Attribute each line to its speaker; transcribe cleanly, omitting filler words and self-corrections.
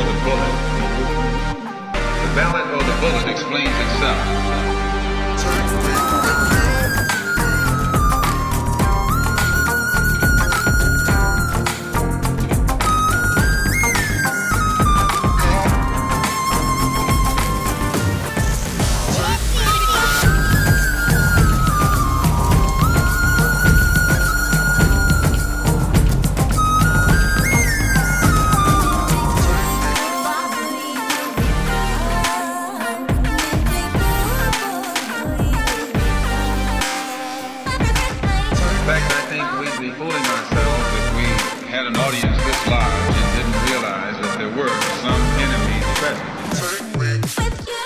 Speaker 1: the bullet? The ballot or the bullet explains itself. In fact, I think we'd be fooling ourselves if we had an audience this large and didn't realize that there were some enemies present.